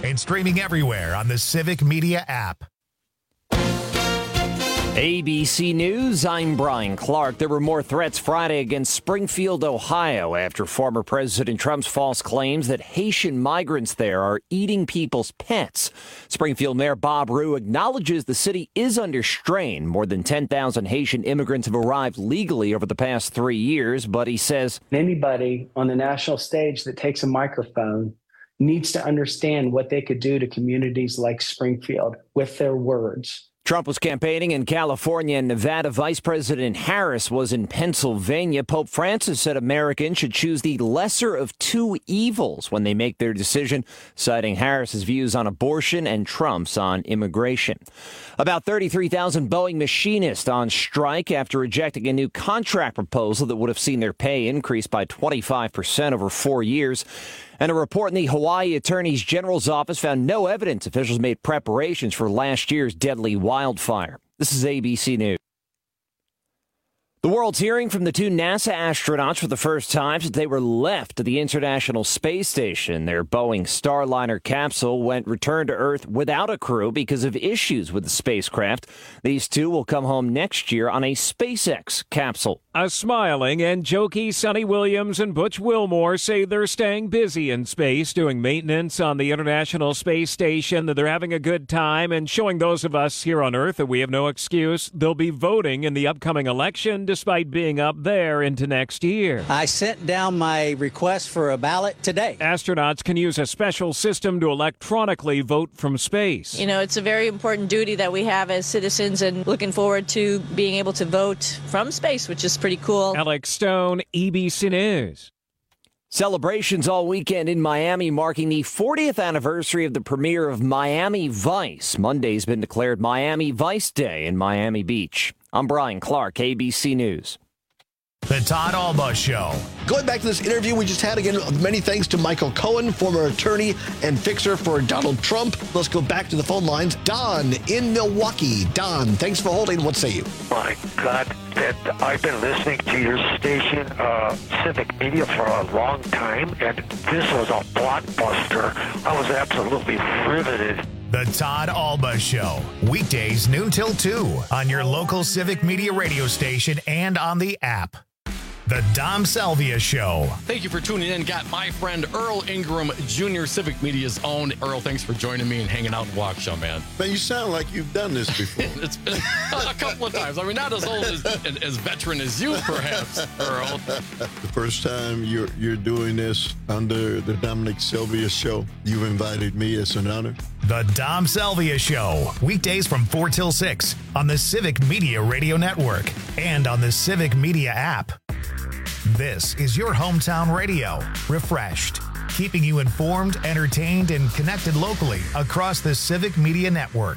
and streaming everywhere on the Civic Media app. ABC News, I'm Brian Clark. There were more threats Friday against Springfield, Ohio, after former President Trump's false claims that Haitian migrants there are eating people's pets. Springfield Mayor Bob Rue acknowledges the city is under strain. More than 10,000 Haitian immigrants have arrived legally over the past 3 years, but he says anybody on the national stage that takes a microphone needs to understand what they could do to communities like Springfield with their words. Trump was campaigning in California and Nevada. Vice President Harris was in Pennsylvania. Pope Francis said Americans should choose the lesser of two evils when they make their decision, citing Harris's views on abortion and Trump's on immigration. About 33,000 Boeing machinists on strike after rejecting a new contract proposal that would have seen their pay increase by 25% over 4 years. And a report in the Hawaii Attorney General's office found no evidence officials made preparations for last year's deadly wildfire. This is ABC News. The world's hearing from the two NASA astronauts for the first time since they were left at the International Space Station. Their Boeing Starliner capsule returned to Earth without a crew because of issues with the spacecraft. These two will come home next year on a SpaceX capsule. A smiling and jokey Sonny Williams and Butch Wilmore say they're staying busy in space, doing maintenance on the International Space Station, that they're having a good time and showing those of us here on Earth that we have no excuse. They'll be voting in the upcoming election despite being up there into next year. I sent down my request for a ballot today. Astronauts can use a special system to electronically vote from space. You know, it's a very important duty that we have as citizens, and looking forward to being able to vote from space, which is pretty cool. Alex Stone, ABC News. Celebrations all weekend in Miami marking the 40th anniversary of the premiere of Miami Vice. Monday's been declared Miami Vice Day in Miami Beach. I'm Brian Clark, ABC News. The Todd Alba Show. Going back to this interview we just had, again, many thanks to Michael Cohen, former attorney and fixer for Donald Trump. Let's go back to the phone lines. Don in Milwaukee. Don, thanks for holding. What say you? My God, that I've been listening to your station, Civic Media, for a long time, and this was a blockbuster. I was absolutely riveted. The Todd Alba Show. Weekdays noon till 2 on your local Civic Media radio station and on the app. The Dom Salvia Show. Thank you for tuning in. Got my friend Earl Ingram Jr., Civic Media's own. Earl, thanks for joining me and hanging out in Waukesha, man. Man, you sound like you've done this before. It's been a couple of times. I mean, not as old as veteran as you, perhaps, Earl. The first time you're doing this under the Dominic Salvia Show, you've invited me. It's an honor. The Dom Salvia Show. Weekdays from 4 till 6 on the Civic Media Radio Network and on the Civic Media app. This is your hometown radio, refreshed, keeping you informed, entertained, and connected locally across the Civic Media Network.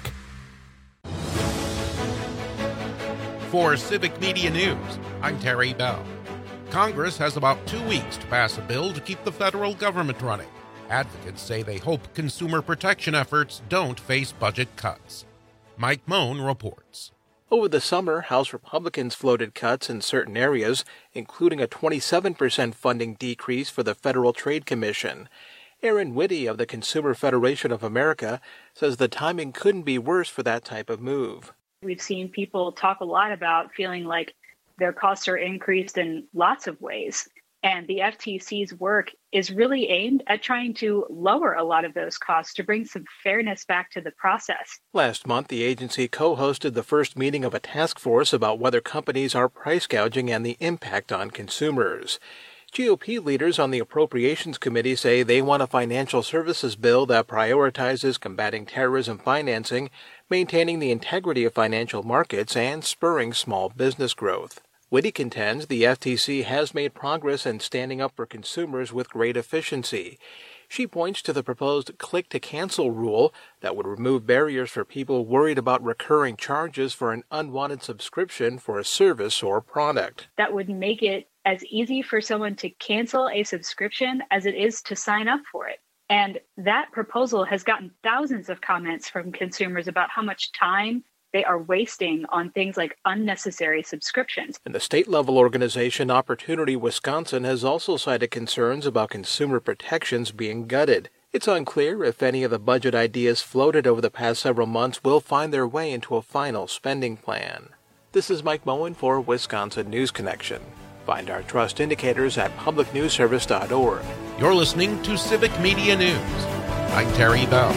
For Civic Media News, I'm Terry Bell. Congress has about 2 weeks to pass a bill to keep the federal government running. Advocates say they hope consumer protection efforts don't face budget cuts. Mike Moan reports. Over the summer, House Republicans floated cuts in certain areas, including a 27% funding decrease for the Federal Trade Commission. Aaron Whitty of the Consumer Federation of America says the timing couldn't be worse for that type of move. We've seen people talk a lot about feeling like their costs are increased in lots of ways. And the FTC's work is really aimed at trying to lower a lot of those costs to bring some fairness back to the process. Last month, the agency co-hosted the first meeting of a task force about whether companies are price gouging and the impact on consumers. GOP leaders on the Appropriations Committee say they want a financial services bill that prioritizes combating terrorism financing, maintaining the integrity of financial markets, and spurring small business growth. Whitty contends the FTC has made progress in standing up for consumers with great efficiency. She points to the proposed click-to-cancel rule that would remove barriers for people worried about recurring charges for an unwanted subscription for a service or product. That would make it as easy for someone to cancel a subscription as it is to sign up for it. And that proposal has gotten thousands of comments from consumers about how much time they are wasting on things like unnecessary subscriptions. And the state-level organization Opportunity Wisconsin has also cited concerns about consumer protections being gutted. It's unclear if any of the budget ideas floated over the past several months will find their way into a final spending plan. This is Mike Moen for Wisconsin News Connection. Find our trust indicators at publicnewsservice.org. You're listening to Civic Media News. I'm Terry Bell.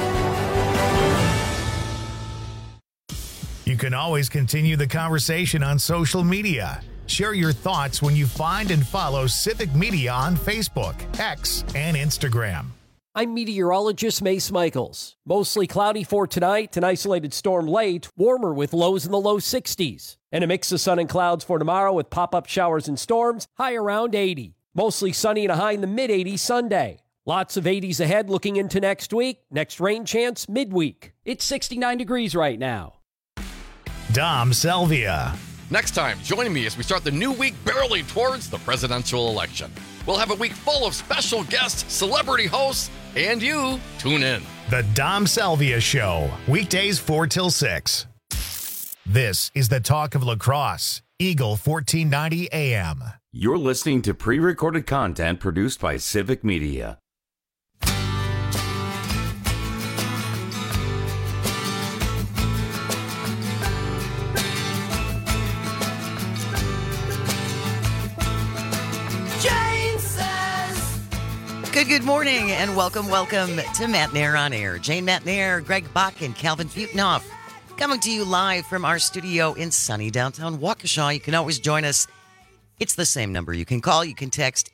You can always continue the conversation on social media. Share your thoughts when you find and follow Civic Media on Facebook, X, and Instagram. I'm meteorologist Mace Michaels. Mostly cloudy for tonight, an isolated storm late, warmer with lows in the low 60s. And a mix of sun and clouds for tomorrow with pop-up showers and storms, high around 80. Mostly sunny and a high in the mid-80s Sunday. Lots of 80s ahead looking into next week. Next rain chance midweek. It's 69 degrees right now. Dom Salvia. Next time, join me as we start the new week barreling towards the presidential election. We'll have a week full of special guests, celebrity hosts, and you. Tune in. The Dom Salvia Show, weekdays 4 till 6. This is the talk of lacrosse, Eagle 1490 AM. You're listening to pre-recorded content produced by Civic Media. Good morning and welcome to Matt Nair on Air. Jane Matt Nair, Greg Bach, and Calvin Futenoff coming to you live from our studio in sunny downtown Waukesha. You can always join us. It's the same number you can call. You can text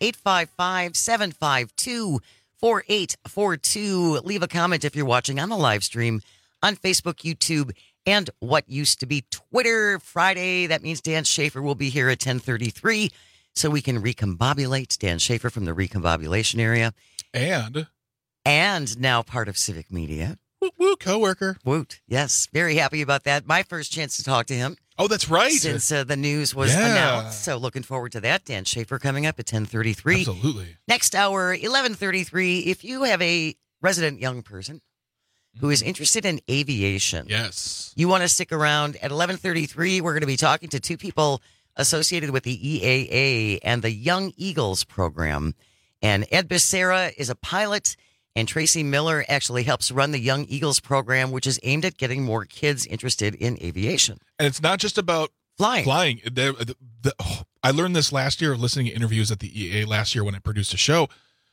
855-752-4842. Leave a comment if you're watching on the live stream on Facebook, YouTube, and what used to be Twitter. Friday, that means Dan Schaefer will be here at 10:33. So we can recombobulate. Dan Schaefer from the recombobulation area. And now part of Civic Media. Woot, woot, co-worker. Woot. Yes, very happy about that. My first chance to talk to him. Oh, that's right. Since the news was announced. So looking forward to that. Dan Schaefer coming up at 10:33. Absolutely. Next hour, 11:33. If you have a resident young person who is interested in aviation. Yes. You want to stick around. At 11:33, we're going to be talking to two people associated with the EAA and the Young Eagles program. And Ed Becerra is a pilot, and Tracy Miller actually helps run the Young Eagles program, which is aimed at getting more kids interested in aviation. And it's not just about flying. I learned this last year listening to interviews at the EAA last year when I produced a show.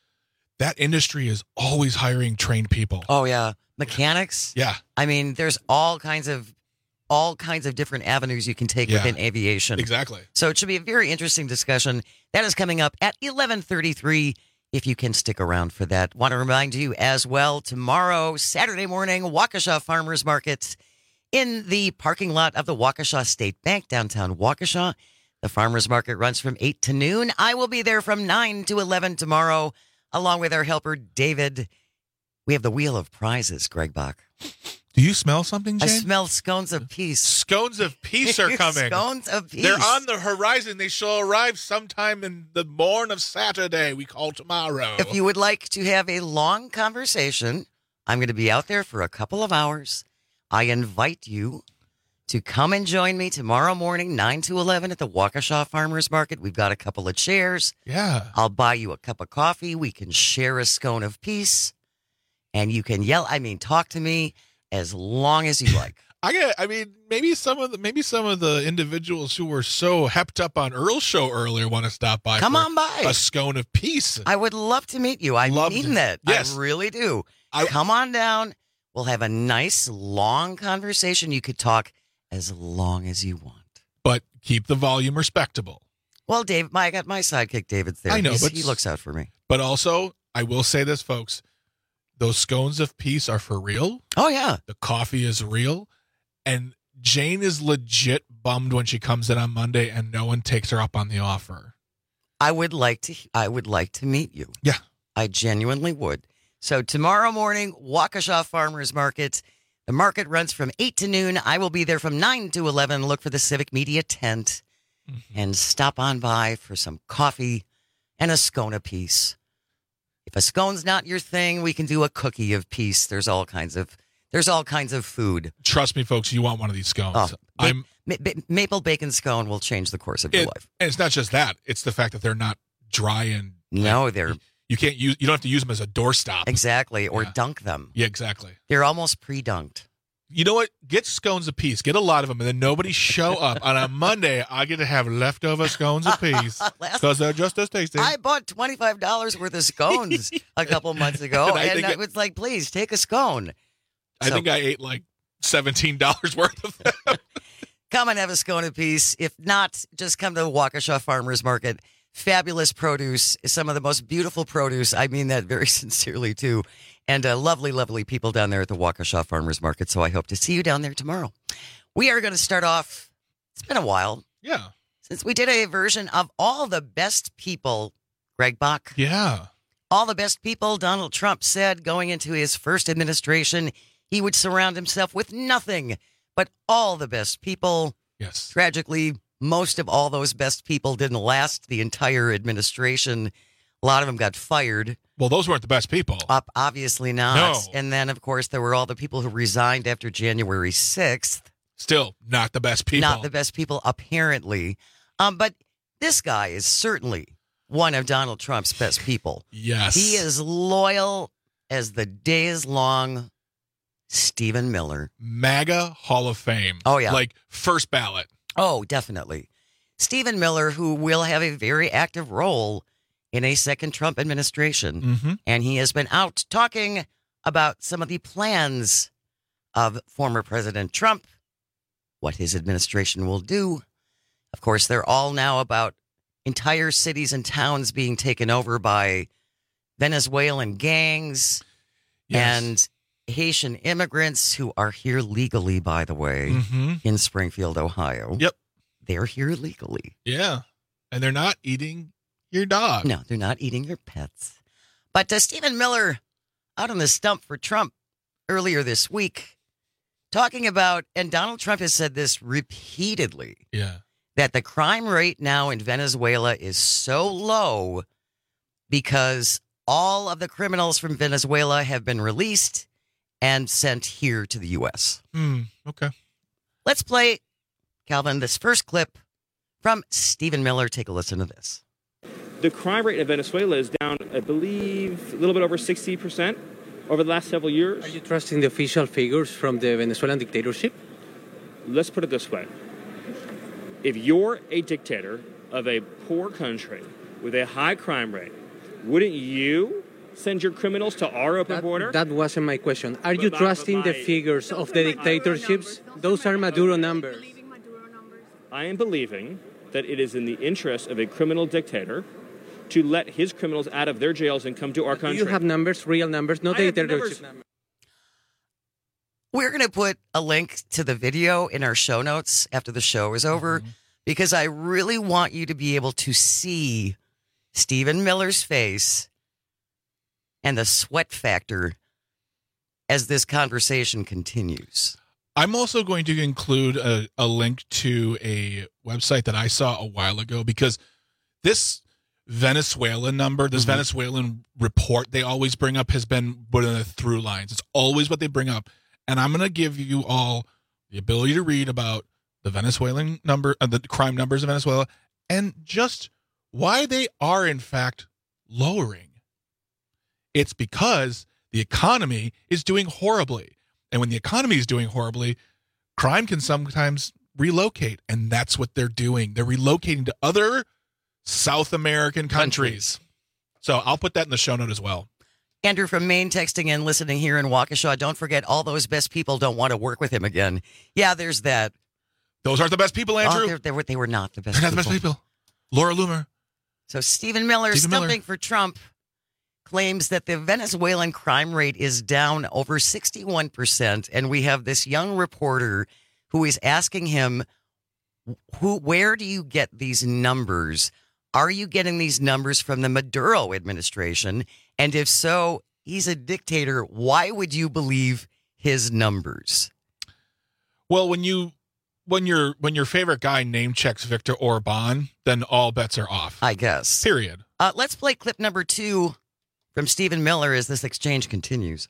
That industry is always hiring trained people. Oh, yeah. Mechanics. Yeah. I mean, there's all kinds of different avenues you can take within aviation. Exactly. So it should be a very interesting discussion. That is coming up at 11:33, if you can stick around for that. Want to remind you as well, tomorrow, Saturday morning, Waukesha Farmers Market in the parking lot of the Waukesha State Bank, downtown Waukesha. The Farmers Market runs from 8 to noon. I will be there from 9 to 11 tomorrow, along with our helper, David. We have the Wheel of Prizes, Greg Bach. Do you smell something, Jane? I smell scones of peace. Scones of peace are coming. Scones of peace. They're on the horizon. They shall arrive sometime in the morn of Saturday. We call tomorrow. If you would like to have a long conversation, I'm going to be out there for a couple of hours. I invite you to come and join me tomorrow morning, 9 to 11 at the Waukesha Farmers Market. We've got a couple of chairs. Yeah. I'll buy you a cup of coffee. We can share a scone of peace. And you can talk to me as long as you like. Maybe some of the individuals who were so hepped up on Earl's show earlier want to stop by. Come on by. A scone of peace. I would love to meet you. I mean that. Yes. I really do. Come on down. We'll have a nice long conversation. You could talk as long as you want. But keep the volume respectable. Well, Dave, I got my sidekick David's there. I know, but he looks out for me. But also, I will say this, folks. Those scones of peace are for real. Oh, yeah. The coffee is real. And Jane is legit bummed when she comes in on Monday and no one takes her up on the offer. I would like to meet you. Yeah. I genuinely would. So tomorrow morning, Waukesha Farmers Market. The market runs from 8 to noon. I will be there from 9 to 11. Look for the Civic Media tent and stop on by for some coffee and a scone of peace. If a scone's not your thing, we can do a cookie of peace. There's all kinds of food. Trust me, folks, you want one of these scones. Maple bacon scone will change the course of your life. And it's not just that. It's the fact that they're not dry and... No, they're... You don't have to use them as a doorstop. Exactly, or dunk them. Yeah, exactly. They're almost pre-dunked. You know what? Get scones apiece. Get a lot of them, and then nobody show up. On a Monday, I get to have leftover scones apiece because they're just as tasty. I bought $25 worth of scones a couple months ago, and I was like, please, take a scone. I think I ate like $17 worth of them. Come and have a scone apiece. If not, just come to the Waukesha Farmers Market. Fabulous produce, some of the most beautiful produce. I mean that very sincerely, too. And lovely, lovely people down there at the Waukesha Farmers Market. So I hope to see you down there tomorrow. We are going to start off. It's been a while. Yeah. Since we did a version of All the Best People, Greg Bach. Yeah. All the best people, Donald Trump said going into his first administration, he would surround himself with nothing but all the best people. Yes. Tragically, most of all those best people didn't last the entire administration. A lot of them got fired. Well, those weren't the best people. Obviously not. No. And then, of course, there were all the people who resigned after January 6th. Still not the best people. Not the best people, apparently. But this guy is certainly one of Donald Trump's best people. Yes. He is loyal as the day is long. Stephen Miller. MAGA Hall of Fame. Oh, yeah. Like first ballot. Oh, definitely. Stephen Miller, who will have a very active role in a second Trump administration. Mm-hmm. And he has been out talking about some of the plans of former President Trump, what his administration will do. Of course, they're all now about entire cities and towns being taken over by Venezuelan gangs and Haitian immigrants who are here legally, by the way, in Springfield, Ohio. Yep. They're here legally. Yeah. And they're not eating your dog. No, they're not eating your pets. But Stephen Miller out on the stump for Trump earlier this week talking about, and Donald Trump has said this repeatedly, that the crime rate now in Venezuela is so low because all of the criminals from Venezuela have been released and sent here to the U.S. Okay. Let's play, Calvin, this first clip from Stephen Miller. Take a listen to this. The crime rate in Venezuela is down, I believe, a little bit over 60% over the last several years. Are you trusting the official figures from the Venezuelan dictatorship? Let's put it this way. If you're a dictator of a poor country with a high crime rate, wouldn't you send your criminals to our open border? That wasn't my question. Are you trusting the figures of the dictatorships? Those are Maduro numbers. I am believing that it is in the interest of a criminal dictator to let his criminals out of their jails and come to our country. Do you have numbers, real numbers, not dictatorship numbers? We're going to put a link to the video in our show notes after the show is over because I really want you to be able to see Stephen Miller's face and the sweat factor as this conversation continues. I'm also going to include a link to a website that I saw a while ago because this Venezuelan number, this Venezuelan report they always bring up has been one of the through lines. It's always what they bring up. And I'm going to give you all the ability to read about the Venezuelan number, the crime numbers of Venezuela, and just why they are, in fact, lowering. It's because the economy is doing horribly. And when the economy is doing horribly, crime can sometimes relocate. And that's what they're doing. They're relocating to other South American countries. So I'll put that in the show note as well. Andrew from Maine texting in, listening here in Waukesha. Don't forget, all those best people don't want to work with him again. Yeah, there's that. Those aren't the best people, Andrew. Oh, they were not the best people. They're not the best people. Laura Loomer. So Stephen Miller, stumping for Trump, claims that the Venezuelan crime rate is down over 61%. And we have this young reporter who is asking him, where do you get these numbers? Are you getting these numbers from the Maduro administration? And if so, he's a dictator. Why would you believe his numbers? Well, when your favorite guy name checks Viktor Orban, then all bets are off. I guess. Period. Let's play clip number 2 from Stephen Miller as this exchange continues.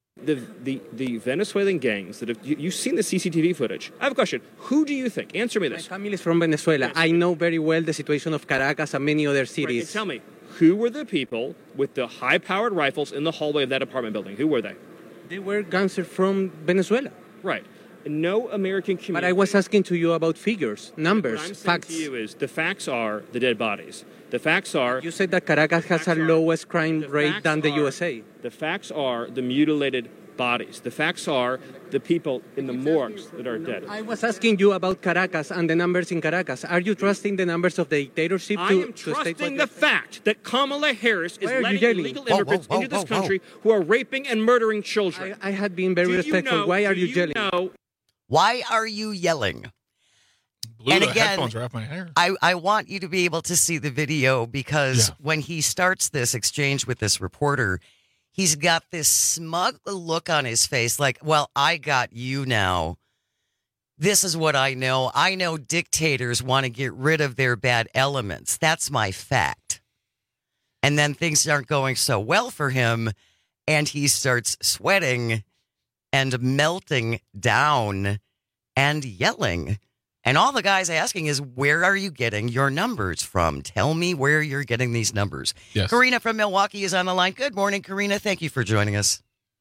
The Venezuelan gangs that have, you've seen the CCTV footage. I have a question. Who do you think? Answer me this. My family is from Venezuela. Yes. I know very well the situation of Caracas and many other cities. Right. Tell me, who were the people with the high-powered rifles in the hallway of that apartment building? Who were they? They were gangsters from Venezuela. Right. No American community. But I was asking to you about figures, numbers, what I'm facts. saying to you is the facts are the dead bodies. The facts are... You said that Caracas has a lowest crime rate than the USA. The facts are the mutilated bodies. The facts are the people in the morgues that are dead. I was asking you about Caracas and the numbers in Caracas. Are you trusting the numbers of the dictatorship I am trusting the fact that Kamala Harris is letting illegal immigrants into this country who are raping and murdering children. I had been very respectful. Why are you yelling? Why are you yelling? Blew and the again, headphones right off my hair. I want you to be able to see the video because when he starts this exchange with this reporter, he's got this smug look on his face like, well, I got you now. This is what I know. I know dictators want to get rid of their bad elements. That's my fact. And then things aren't going so well for him, and he starts sweating and melting down and yelling. And all the guy's asking is, where are you getting your numbers from? Tell me where you're getting these numbers. Yes. Karina from Milwaukee is on the line. Good morning, Karina. Thank you for joining us.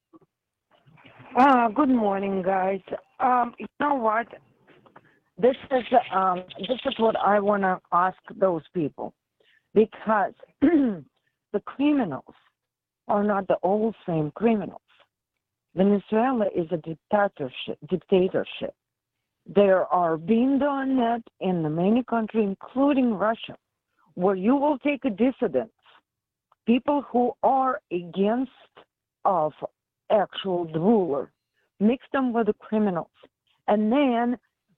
Good morning, guys. You know what? This is what I want to ask those people, because the criminals are not the old same criminals. Venezuela is a dictatorship. There are being done that in many countries, including Russia, where you will take a dissidents, people who are against of actual ruler, mix them with the criminals, and then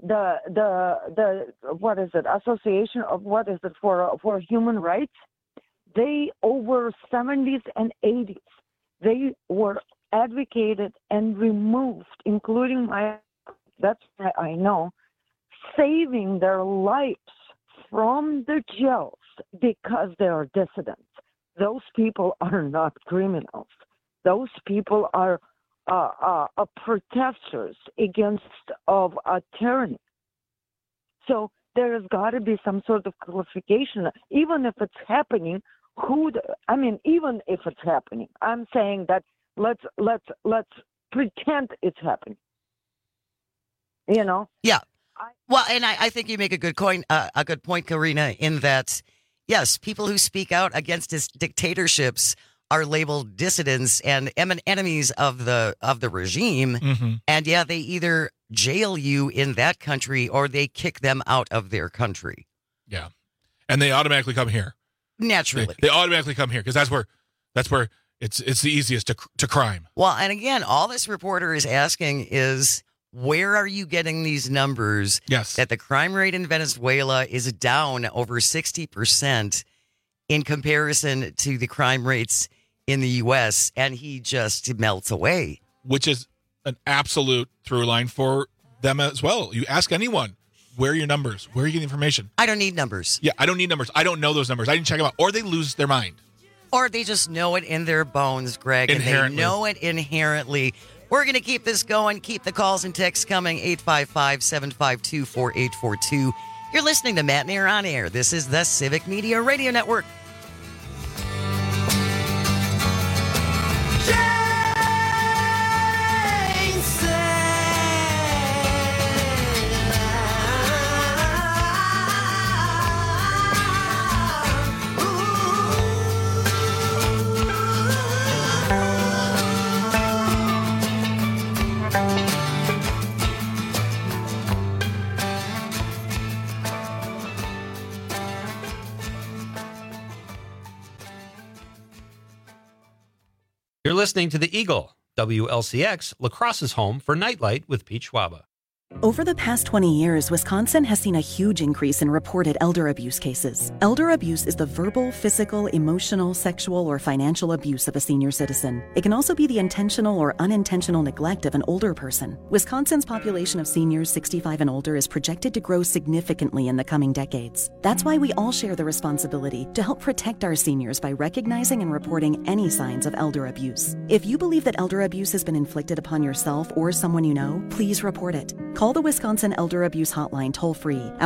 the what is it? Association of what is it for human rights? They over 70s and 80s, they were advocated and removed, including that's why I know, saving their lives from the jails because they are dissidents. Those people are not criminals. Those people are protesters against of a tyranny. So there has got to be some sort of classification, even if it's happening. Even if it's happening, I'm saying that let's pretend it's happening. You know? Yeah. Well, and I think you make a good point, Karina, in that, yes, people who speak out against his dictatorships are labeled dissidents and enemies of the regime. Mm-hmm. And yeah, they either jail you in that country or they kick them out of their country. Yeah. And they automatically come here. Naturally. They automatically come here because that's where it's the easiest to crime. Well, and again, all this reporter is asking is, where are you getting these numbers? Yes. That the crime rate in Venezuela is down over 60% in comparison to the crime rates in the U.S., and he just melts away. Which is an absolute through line for them as well. You ask anyone, where are your numbers? Where are you getting information? I don't need numbers. Yeah, I don't need numbers. I don't know those numbers. I didn't check them out. Or they lose their mind. Or they just know it in their bones, Greg. Inherently. And they know it inherently. We're going to keep this going. Keep the calls and texts coming. 855-752-4842. You're listening to Matt and Air on Air. This is the Civic Media Radio Network. You're listening to The Eagle, WLCX, La Crosse's home for Nightlight with Pete Schwaba. Over the past 20 years, Wisconsin has seen a huge increase in reported elder abuse cases. Elder abuse is the verbal, physical, emotional, sexual, or financial abuse of a senior citizen. It can also be the intentional or unintentional neglect of an older person. Wisconsin's population of seniors 65 and older is projected to grow significantly in the coming decades. That's why we all share the responsibility to help protect our seniors by recognizing and reporting any signs of elder abuse. If you believe that elder abuse has been inflicted upon yourself or someone you know, please report it. Call the Wisconsin Elder Abuse Hotline toll-free at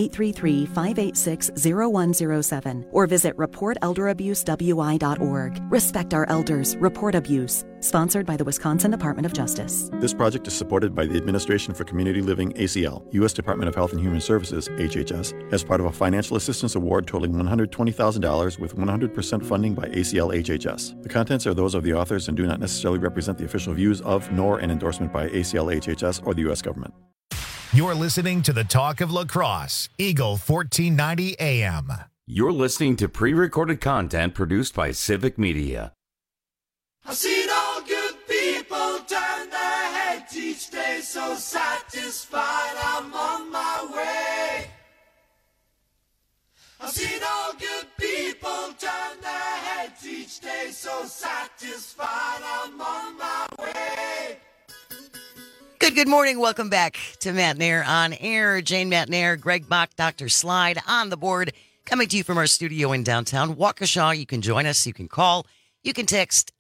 1-833-586-0107 or visit reportelderabusewI.org. Respect our elders. Report abuse. Sponsored by the Wisconsin Department of Justice. This project is supported by the Administration for Community Living, ACL, U.S. Department of Health and Human Services, HHS, as part of a financial assistance award totaling $120,000 with 100% funding by ACL HHS. The contents are those of the authors and do not necessarily represent the official views of, nor an endorsement by ACL HHS or the U.S. government. You're listening to the Talk of La Crosse, Eagle 1490 AM. You're listening to pre-recorded content produced by Civic Media. I've seen all good people turn their heads each day, so satisfied I'm on my way. I've seen all good people turn their heads each day, so satisfied I'm on my way. Good morning. Welcome back to Matt Nair on Air. Jane Matt Nair, Greg Bach, Dr. Slide on the board. Coming to you from our studio in downtown Waukesha. You can join us. You can call. You can text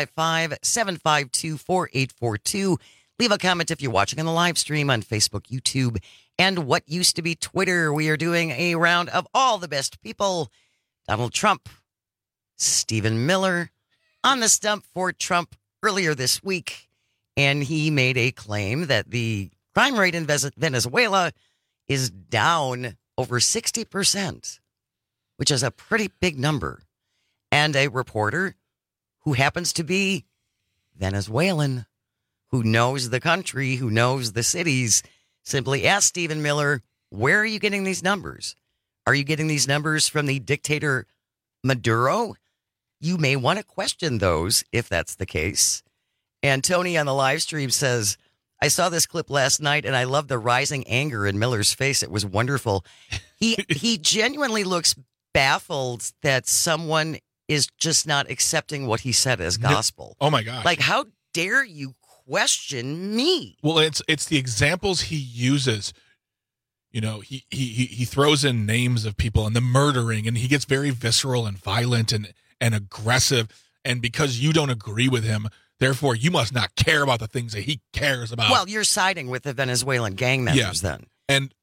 855-752-4842. Leave a comment if you're watching on the live stream on Facebook, YouTube, and what used to be Twitter. We are doing a round of all the best people. Donald Trump, Stephen Miller on the stump for Trump earlier this week. And he made a claim that the crime rate in Venezuela is down over 60%, which is a pretty big number. And a reporter who happens to be Venezuelan, who knows the country, who knows the cities, simply asked Stephen Miller, where are you getting these numbers? Are you getting these numbers from the dictator Maduro? You may want to question those if that's the case. And Tony on the live stream says, I saw this clip last night and I love the rising anger in Miller's face. It was wonderful. He genuinely looks baffled that someone is just not accepting what he said as gospel. Oh my gosh. Like, how dare you question me? Well, it's the examples he uses. You know, he throws in names of people and the murdering, and he gets very visceral and violent and aggressive. And because you don't agree with him, therefore, you must not care about the things that he cares about. Well, you're siding with the Venezuelan gang members then. And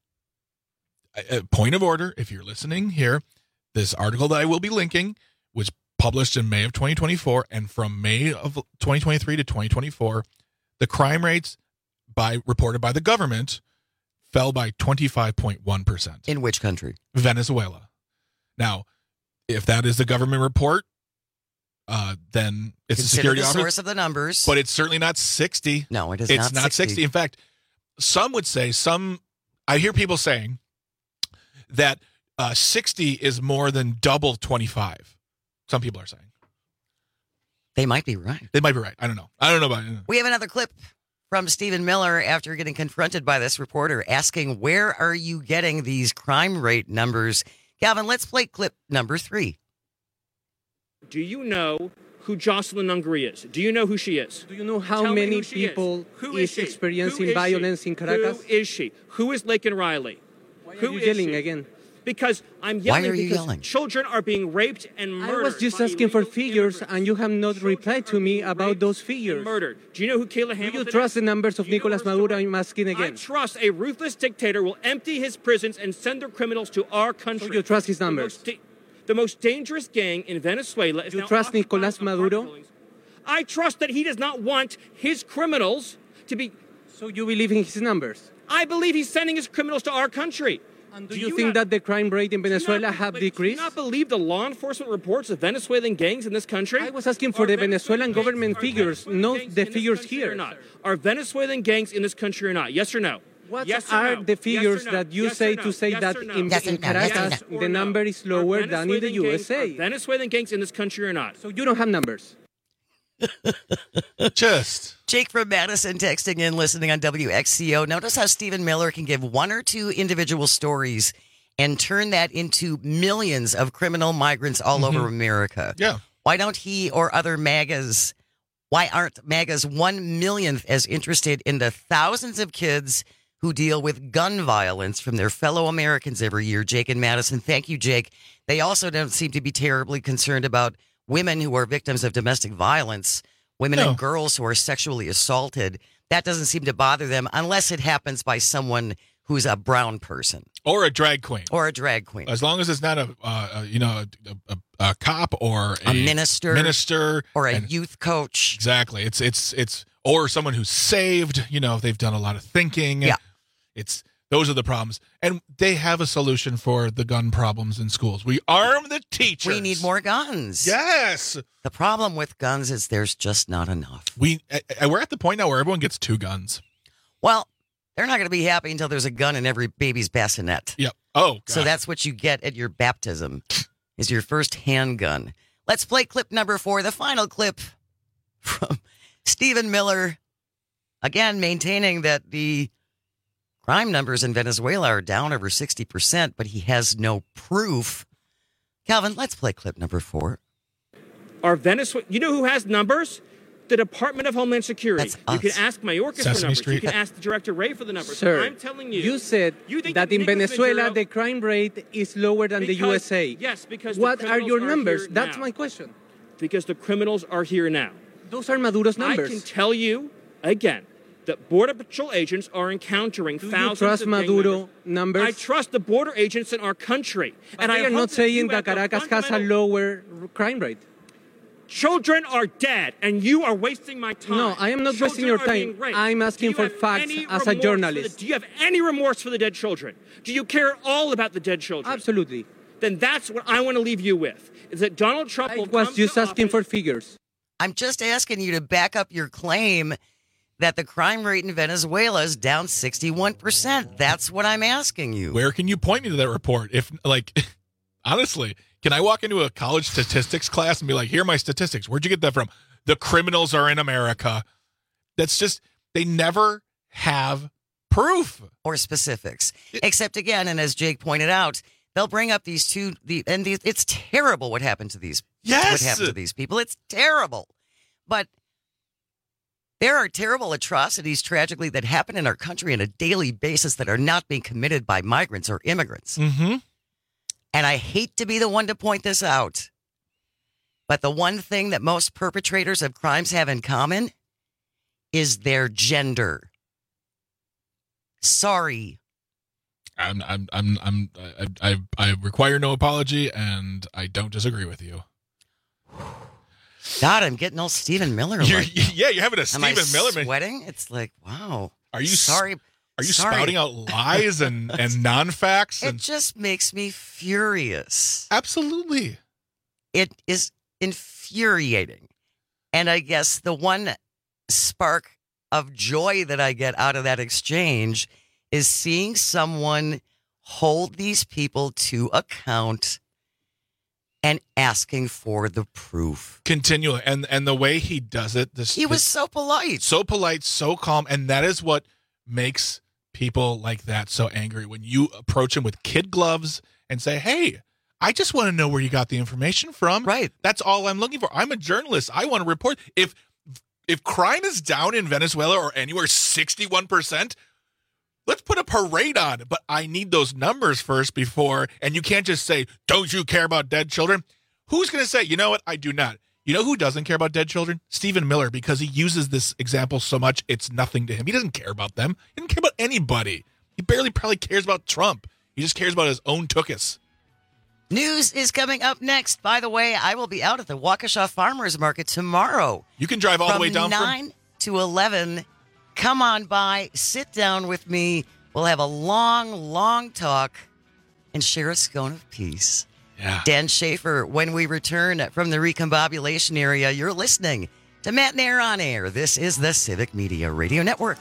point of order, if you're listening here, this article that I will be linking was published in May of 2024. And from May of 2023 to 2024, the crime rates reported by the government fell by 25.1%. In which country? Venezuela. Now, if that is the government report, then it's Consider a security the officer. source of the numbers. But it's certainly not 60. No, it is it's not 60. In fact, some would say, I hear people saying that 60 is more than double 25. Some people are saying. They might be right. They might be right. I don't know. I don't know about it. We have another clip from Stephen Miller after getting confronted by this reporter asking, where are you getting these crime rate numbers? Calvin, let's play clip number 3. Do you know who Jocelyn Nungri is? Do you know who she is? Do you know how many people is experiencing violence in Caracas? Who is she? Who is Laken Riley? Why are you yelling again? Because I'm yelling. Why are you because yelling? Children are being raped and murdered. I was just asking for figures, and you have not replied to me about those figures. Murdered. Do you know who Kayla Hamilton is? Do you trust the numbers of Nicolas Maduro? I'm asking again. I trust a ruthless dictator will empty his prisons and send their criminals to our country. So you trust his numbers? The most dangerous gang in Venezuela is now. You trust Nicolas Maduro? I trust that he does not want his criminals to be. So you believe in his numbers? I believe he's sending his criminals to our country. And do you think that the crime rate in Venezuela have decreased? Do you not believe the law enforcement reports of Venezuelan gangs in this country? I was asking for the Venezuelan government figures, not the figures here. Are Venezuelan gangs in this country or not? Yes or no? What are the figures that you say to say that in Caracas the number is lower than in the USA? Are Venezuelan gangs in this country or not? So you don't have numbers. Jake from Madison texting in, listening on WXCO. Notice how Stephen Miller can give one or two individual stories and turn that into millions of criminal migrants all over America. Yeah. Why don't he or other MAGAs, why aren't MAGAs 1 millionth as interested in the thousands of kids who deal with gun violence from their fellow Americans every year? Jake and Madison, thank you, Jake. They also don't seem to be terribly concerned about women who are victims of domestic violence, women and girls who are sexually assaulted. that doesn't seem to bother them unless it happens by someone who's a brown person. Or a drag queen. Or a drag queen. As long as it's not a cop or a minister or a youth coach. Exactly. It's or someone who's saved, they've done a lot of thinking. Yeah. Those are the problems. And they have a solution for the gun problems in schools. We arm the teachers. We need more guns. Yes. The problem with guns is there's just not enough. We're at the point now where everyone gets 2 guns. Well, they're not going to be happy until there's a gun in every baby's bassinet. Yep. Oh, God. So that's what you get at your baptism, is your first handgun. Let's play clip number 4, the final clip from Stephen Miller. Again, maintaining that the crime numbers in Venezuela are down over 60%, but he has no proof. Calvin, let's play clip number 4. Are Venezuela? You know who has numbers? The Department of Homeland Security. You can ask Mayorkas for numbers. You can ask the Director Ray for the numbers. Sir, I'm telling you. You said that in Venezuela the crime rate is lower than the USA. Yes, because what are your numbers? That's my question. Because the criminals are here now. Those are Maduro's numbers. I can tell you again that Border Patrol agents are encountering thousands trust of Maduro numbers? I trust the border agents in our country. But they are not saying that Caracas has a lower crime rate. Children are dead, and you are wasting my time. No, I am not wasting your time. I'm asking for facts as a journalist. Do you have any remorse for the dead children? Do you care at all about the dead children? Absolutely. Then that's what I want to leave you with, is that Donald Trump will was just asking for figures. I'm just asking you to back up your claim that the crime rate in Venezuela is down 61%. That's what I'm asking you. Where can you point me to that report? If, honestly, can I walk into a college statistics class and be like, here are my statistics. Where'd you get that from? The criminals are in America. That's just, they never have proof. Or specifics. Except again, and as Jake pointed out, they'll bring up these two, it's terrible what happened to these. Yes. What happened to these people. It's terrible. But there are terrible atrocities, tragically, that happen in our country on a daily basis that are not being committed by migrants or immigrants. Mm-hmm. And I hate to be the one to point this out, but the one thing that most perpetrators of crimes have in common is their gender. Sorry. I require no apology, and I don't disagree with you. God, I'm getting all Stephen Miller. You're having a Stephen Miller. Sweating? It's like, wow. Are you sorry? Are you spouting out lies and non-facts? It just makes me furious. Absolutely. It is infuriating. And I guess the one spark of joy that I get out of that exchange is seeing someone hold these people to account and asking for the proof. Continually. And the way he does it. He was so polite. So polite, so calm. And that is what makes people like that so angry, when you approach him with kid gloves and say, hey, I just want to know where you got the information from. Right. That's all I'm looking for. I'm a journalist. I want to report. If crime is down in Venezuela or anywhere 61%, let's put a parade on. But I need those numbers first before, and you can't just say, don't you care about dead children? Who's going to say, you know what, I do not? You know who doesn't care about dead children? Stephen Miller, because he uses this example so much, it's nothing to him. He doesn't care about them. He doesn't care about anybody. He barely probably cares about Trump. He just cares about his own tuchus. News is coming up next. By the way, I will be out at the Waukesha Farmers Market tomorrow. You can drive all the way down from 9 to 11. Come on by, sit down with me. We'll have a long, long talk and share a scone of peace. Yeah. Dan Schaefer, when we return from the recombobulation area, you're listening to Matt Nair on Air. This is the Civic Media Radio Network.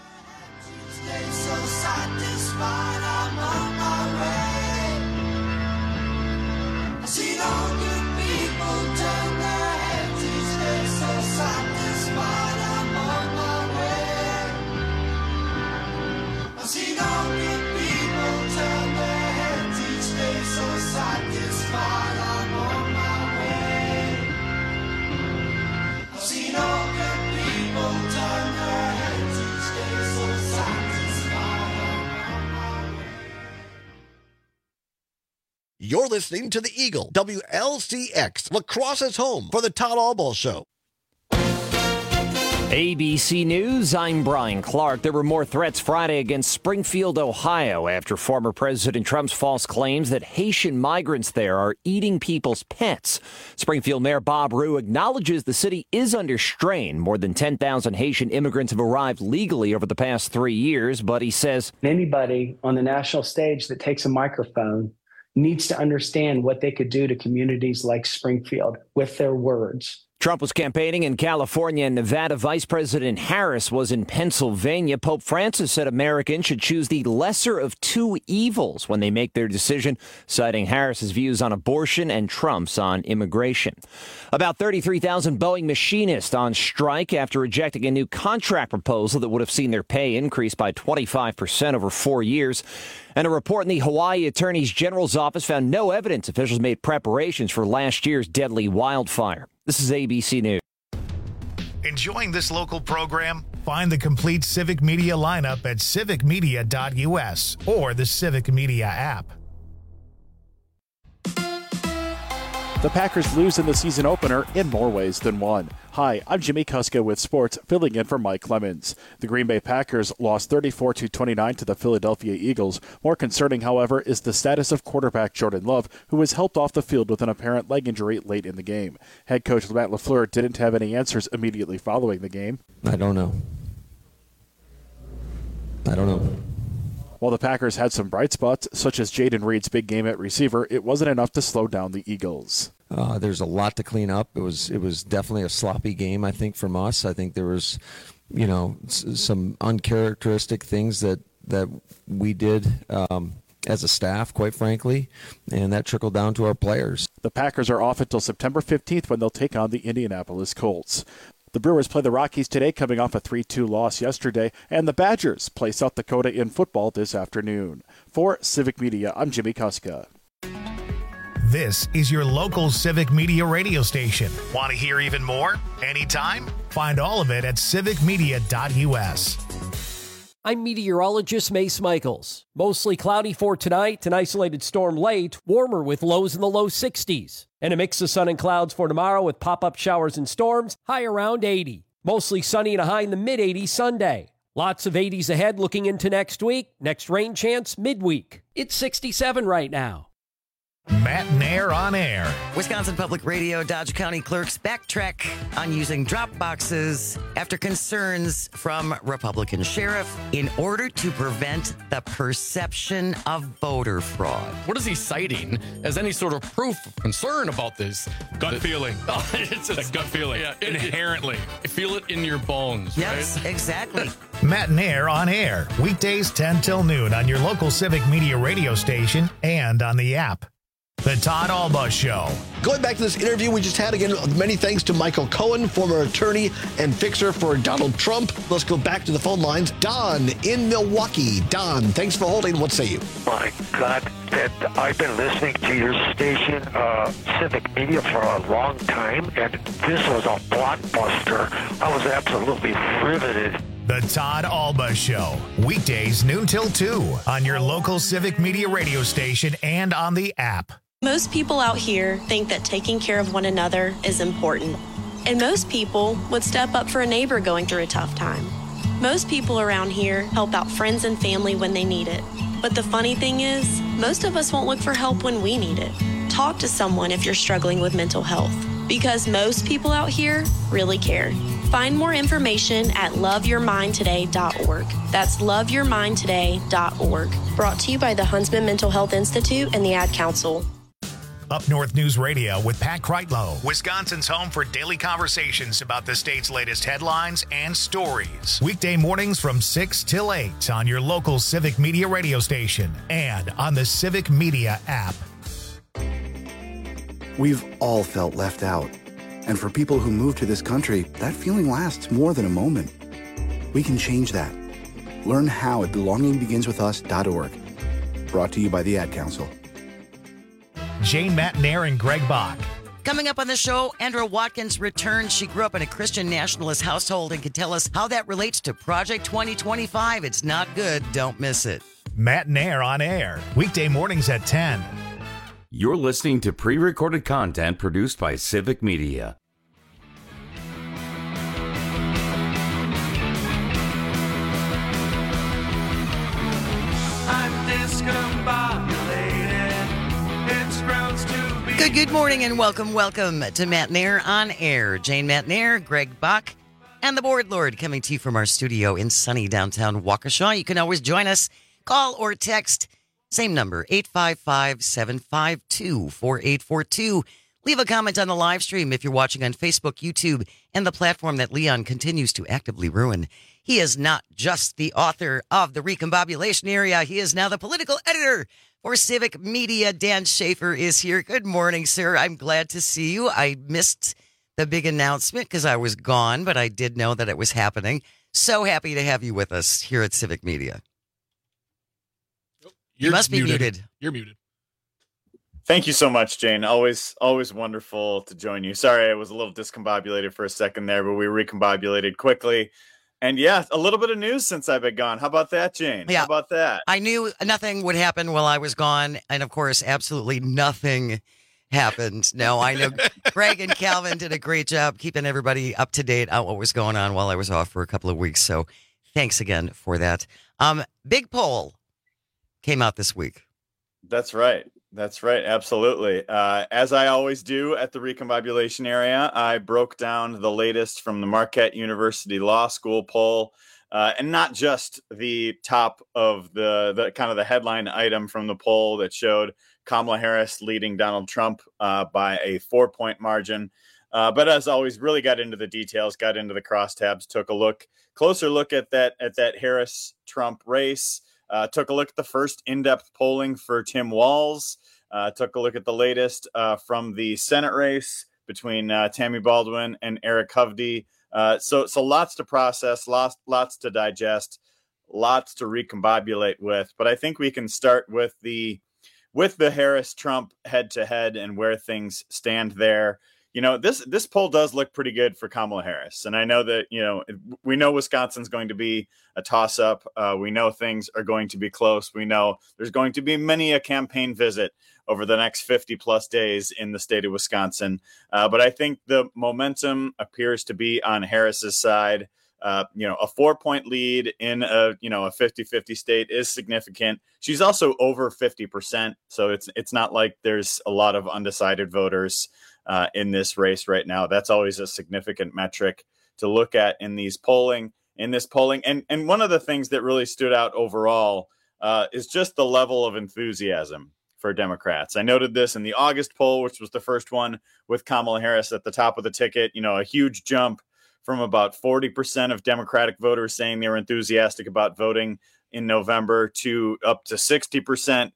You're listening to the Eagle, WLCX, La Crosse's home for the Todd Albaugh Show. ABC News, I'm Brian Clark. There were more threats Friday against Springfield, Ohio, after former President Trump's false claims that Haitian migrants there are eating people's pets. Springfield Mayor Bob Rue acknowledges the city is under strain. More than 10,000 Haitian immigrants have arrived legally over the past 3 years, but he says anybody on the national stage that takes a microphone needs to understand what they could do to communities like Springfield with their words. Trump was campaigning in California and Nevada. Vice President Harris was in Pennsylvania. Pope Francis said Americans should choose the lesser of two evils when they make their decision, citing Harris's views on abortion and Trump's on immigration. About 33,000 Boeing machinists on strike after rejecting a new contract proposal that would have seen their pay increase by 25% over 4 years. And a report in the Hawaii Attorney General's office found no evidence officials made preparations for last year's deadly wildfire. This is ABC News. Enjoying this local program? Find the complete Civic Media lineup at civicmedia.us or the Civic Media app. The Packers lose in the season opener in more ways than one. Hi, I'm Jimmy Kuska with sports, filling in for Mike Clemens. The Green Bay Packers lost 34-29 to the Philadelphia Eagles. More concerning, however, is the status of quarterback Jordan Love, who was helped off the field with an apparent leg injury late in the game. Head coach Matt LaFleur didn't have any answers immediately following the game. I don't know. While the Packers had some bright spots, such as Jaden Reed's big game at receiver, it wasn't enough to slow down the Eagles. There's a lot to clean up. It was definitely a sloppy game, I think, from us. I think there was, some uncharacteristic things that we did as a staff, quite frankly, and that trickled down to our players. The Packers are off until September 15th when they'll take on the Indianapolis Colts. The Brewers play the Rockies today, coming off a 3-2 loss yesterday, and the Badgers play South Dakota in football this afternoon. For Civic Media, I'm Jimmy Kuska. This is your local Civic Media radio station. Want to hear even more? Anytime? Find all of it at civicmedia.us. I'm meteorologist Mace Michaels. Mostly cloudy for tonight, an isolated storm late, warmer with lows in the low 60s. And a mix of sun and clouds for tomorrow with pop-up showers and storms, high around 80. Mostly sunny and a high in the mid-80s Sunday. Lots of 80s ahead looking into next week. Next rain chance midweek. It's 67 right now. Matt Nair on air. Wisconsin Public Radio Dodge County clerks backtrack on using drop boxes after concerns from Republican sheriff in order to prevent the perception of voter fraud. What is he citing as any sort of proof of concern about this? Gut feeling. It's a gut feeling. Yeah, inherently. Feel it in your bones, yes, right? Exactly. Matt Nair on air. Weekdays 10 till noon on your local Civic Media radio station and on the app. The Todd Alba Show. Going back to this interview we just had, again, many thanks to Michael Cohen, former attorney and fixer for Donald Trump. Let's go back to the phone lines. Don in Milwaukee. Don, thanks for holding. What say you? My God, I've been listening to your station, Civic Media, for a long time, and this was a blockbuster. I was absolutely riveted. The Todd Alba Show. Weekdays noon till 2 on your local Civic Media radio station and on the app. Most people out here think that taking care of one another is important. And most people would step up for a neighbor going through a tough time. Most people around here help out friends and family when they need it. But the funny thing is, most of us won't look for help when we need it. Talk to someone if you're struggling with mental health, because most people out here really care. Find more information at loveyourmindtoday.org. That's loveyourmindtoday.org. Brought to you by the Huntsman Mental Health Institute and the Ad Council. Up North News Radio with Pat Kreitlow, Wisconsin's home for daily conversations about the state's latest headlines and stories. Weekday mornings from 6 till 8 on your local Civic Media radio station and on the Civic Media app. We've all felt left out. And for people who move to this country, that feeling lasts more than a moment. We can change that. Learn how at belongingbeginswithus.org. Brought to you by the Ad Council. Jane Matt Nair and Greg Bach. Coming up on the show, Andra Watkins returns. She grew up in a Christian nationalist household and can tell us how that relates to Project 2025. It's not good. Don't miss it. Matt Nair on air. Weekday mornings at 10. You're listening to pre-recorded content produced by Civic Media. discombobulated. It's grounds to be. Good morning and welcome to Matt Nair on Air. Jane Matt Nair, Greg Bach, and the Board Lord coming to you from our studio in sunny downtown Waukesha. You can always join us, call or text, same number, 855-752-4842. Leave a comment on the live stream if you're watching on Facebook, YouTube, and the platform that Leon continues to actively ruin. He is not just the author of The Recombobulation Area. He is now the political editor for Civic Media. Dan Schaefer is here. Good morning, sir. I'm glad to see you. I missed the big announcement because I was gone, but I did know that it was happening. So happy to have you with us here at Civic Media. You must be muted. You're muted. Thank you so much, Jane. Always wonderful to join you. Sorry, I was a little discombobulated for a second there, but we recombobulated quickly. And yeah, a little bit of news since I've been gone. How about that, Jane? Yeah. How about that? I knew nothing would happen while I was gone. And of course, absolutely nothing happened. No, I know Greg and Calvin did a great job keeping everybody up to date on what was going on while I was off for a couple of weeks. So thanks again for that. Big poll came out this week. That's right. Absolutely. As I always do at the Recombobulation Area, I broke down the latest from the Marquette University Law School poll, and not just the top of the kind of the headline item from the poll that showed Kamala Harris leading Donald Trump by a 4-point margin. But as always, really got into the details, got into the crosstabs, took a closer look at that Harris-Trump race. Took a look at the first in-depth polling for Tim Walz. Took a look at the latest from the Senate race between Tammy Baldwin and Eric Hovde. So lots to process, lots to digest, lots to recombobulate with. But I think we can start with the Harris-Trump head-to-head and where things stand there. You know, this poll does look pretty good for Kamala Harris. And I know that, we know Wisconsin's going to be a toss-up. We know things are going to be close. We know there's going to be many a campaign visit over the next 50-plus days in the state of Wisconsin. But I think the momentum appears to be on Harris's side. A 4-point lead in a 50-50 state is significant. She's also over 50%. So it's not like there's a lot of undecided voters in this race right now. That's always a significant metric to look at in this polling. And one of the things that really stood out overall is just the level of enthusiasm for Democrats. I noted this in the August poll, which was the first one with Kamala Harris at the top of the ticket, a huge jump from about 40% of Democratic voters saying they were enthusiastic about voting in November to up to 60%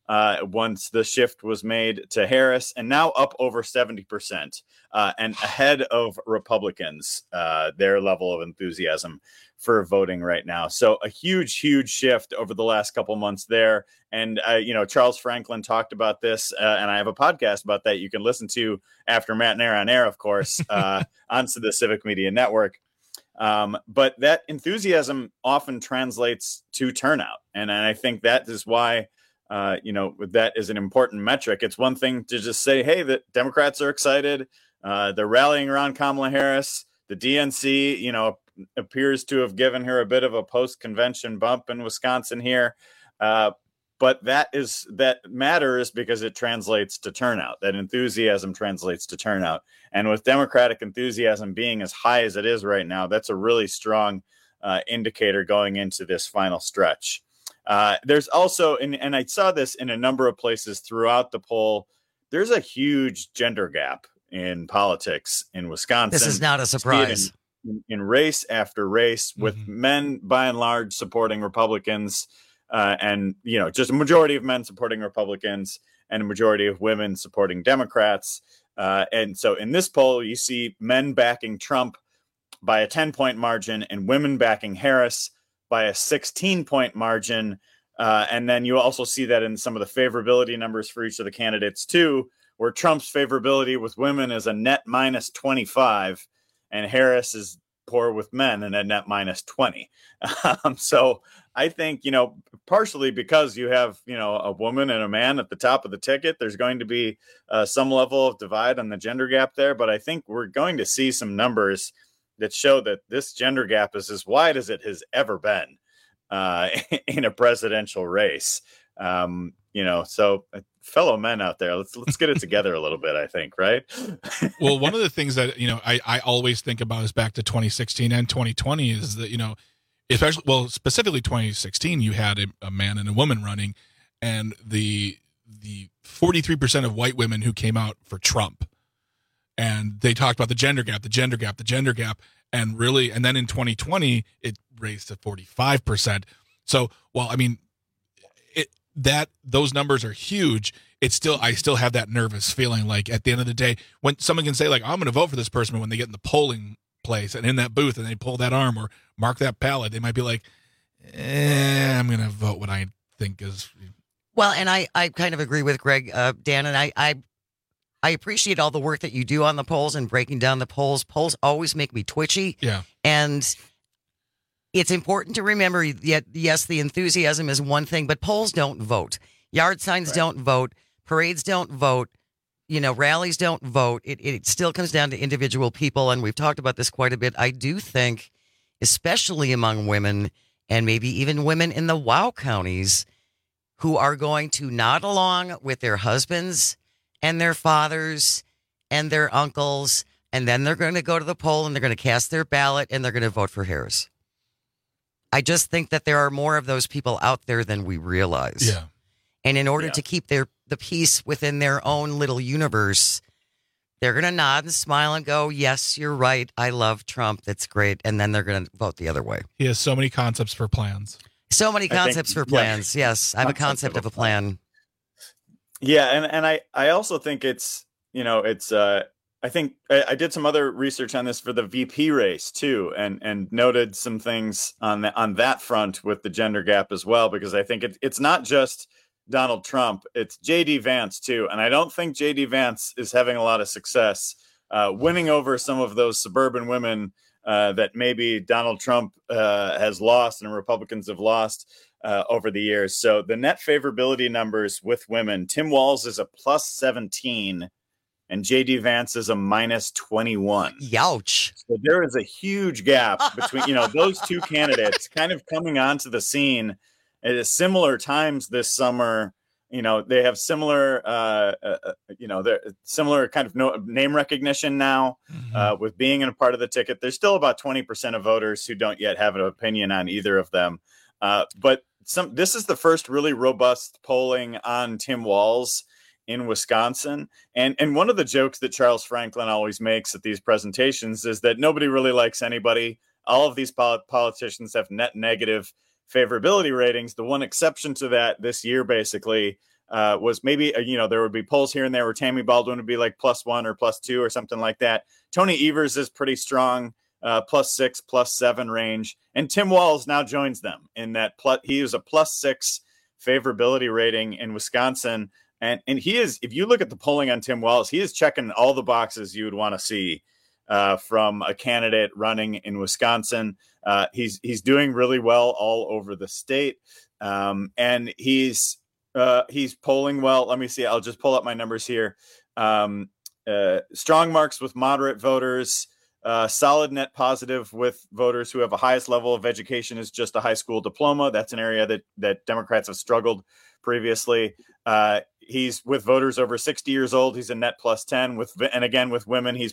once the shift was made to Harris, and now up over 70% and ahead of Republicans, their level of enthusiasm for voting right now. So a huge shift over the last couple months there. And, Charles Franklin talked about this, and I have a podcast about that you can listen to after Matt Nair on Air, of course, onto the Civic Media Network. But that enthusiasm often translates to turnout. And I think that is why that is an important metric. It's one thing to just say, hey, the Democrats are excited. They're rallying around Kamala Harris. The DNC, appears to have given her a bit of a post-convention bump in Wisconsin here. But that matters because it translates to turnout. That enthusiasm translates to turnout. And with Democratic enthusiasm being as high as it is right now, that's a really strong indicator going into this final stretch. There's also, and I saw this in a number of places throughout the poll, there's a huge gender gap in politics in Wisconsin. This is not a surprise. In race after race, with men by and large supporting Republicans, and just a majority of men supporting Republicans and a majority of women supporting Democrats. And so in this poll, you see men backing Trump by a 10-point margin and women backing Harris by a 16-point margin. And then you also see that in some of the favorability numbers for each of the candidates, too, where Trump's favorability with women is a net minus 25, and Harris is poor with men and a net minus 20. So I think, partially because you have, a woman and a man at the top of the ticket, there's going to be some level of divide on the gender gap there. But I think we're going to see some numbers that show that this gender gap is as wide as it has ever been in a presidential race. So fellow men out there, let's get it together a little bit, I think, right? Well, one of the things that, I always think about is back to 2016 and 2020 is that, specifically 2016, you had a man and a woman running, and the 43% of white women who came out for Trump, and they talked about the gender gap, and then in 2020, it raised to 45%. So, those numbers are huge. I still have that nervous feeling, like at the end of the day, when someone can say like, I'm going to vote for this person, but when they get in the polling place and in that booth and they pull that arm or mark that ballot, they might be like, I'm going to vote what I think is. Well, and I kind of agree with Greg, Dan, and I appreciate all the work that you do on the polls and breaking down the polls. Polls always make me twitchy. Yeah. And it's important to remember, yes, the enthusiasm is one thing, but polls don't vote. Yard signs don't vote. Parades don't vote. Rallies don't vote. It still comes down to individual people, and we've talked about this quite a bit. I do think, especially among women, and maybe even women in the WOW counties, who are going to nod along with their husbands and their fathers and their uncles, and then they're going to go to the poll and they're going to cast their ballot and they're going to vote for Harris. I just think that there are more of those people out there than we realize. Yeah. And in order to keep the peace within their own little universe, they're going to nod and smile and go, yes, you're right. I love Trump. That's great. And then they're going to vote the other way. He has so many concepts for plans. So many concepts for plans. Yes. I have a concept of a plan. Yeah. And I also think I think I did some other research on this for the VP race too, and noted some things on that front with the gender gap as well, because I think it's not just Donald Trump, it's JD Vance too. And I don't think JD Vance is having a lot of success winning over some of those suburban women that maybe Donald Trump has lost and Republicans have lost over the years. So the net favorability numbers with women, Tim Walz is a +17 and JD Vance is a -21. Youch. So there is a huge gap between, those two candidates kind of coming onto the scene at similar times this summer. They have similar, they're similar kind of name recognition now with being in a part of the ticket. There's still about 20% of voters who don't yet have an opinion on either of them. But this is the first really robust polling on Tim Walz in Wisconsin. And one of the jokes that Charles Franklin always makes at these presentations is that nobody really likes anybody. All of these politicians have net negative favorability ratings. The one exception to that this year basically was maybe, there would be polls here and there where Tammy Baldwin would be like +1 or +2 or something like that. Tony Evers is pretty strong, +6, +7 range. And Tim Walz now joins them in that he is a +6 favorability rating in Wisconsin. And he is, if you look at the polling on Tim Walz, he is checking all the boxes you would want to see from a candidate running in Wisconsin. He's doing really well all over the state. And he's polling well. Let me see. I'll just pull up my numbers here. Strong marks with moderate voters, solid net positive with voters who have a highest level of education is just a high school diploma. That's an area that Democrats have struggled previously. He's with voters over 60 years old. He's a net +10 and again, with women, he's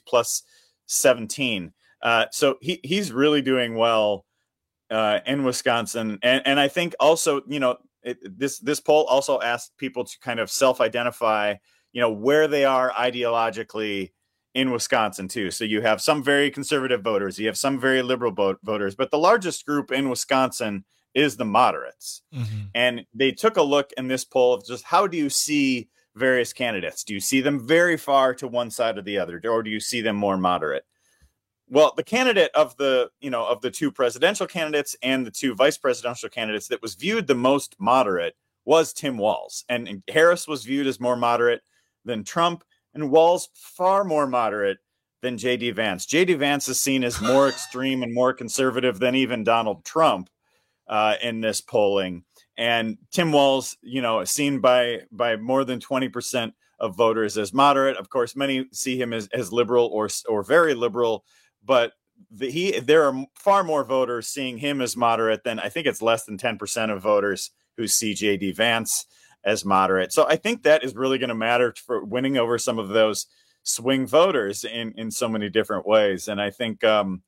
+17. So he's really doing well in Wisconsin. And I think also, this poll also asked people to kind of self-identify, where they are ideologically in Wisconsin too. So you have some very conservative voters, you have some very liberal voters, but the largest group in Wisconsin is the moderates. Mm-hmm. And they took a look in this poll of just how do you see various candidates? Do you see them very far to one side or the other, or do you see them more moderate? Well, the candidate of the two presidential candidates and the two vice presidential candidates that was viewed the most moderate was Tim Walz. And Harris was viewed as more moderate than Trump, and Walz far more moderate than JD Vance. JD Vance is seen as more extreme and more conservative than even Donald Trump in this polling. And Tim Walz, seen by more than 20% of voters as moderate. Of course, many see him as liberal or very liberal, but there are far more voters seeing him as moderate than, I think it's less than 10% of voters who see J.D. Vance as moderate. So I think that is really going to matter for winning over some of those swing voters in so many different ways. And I think,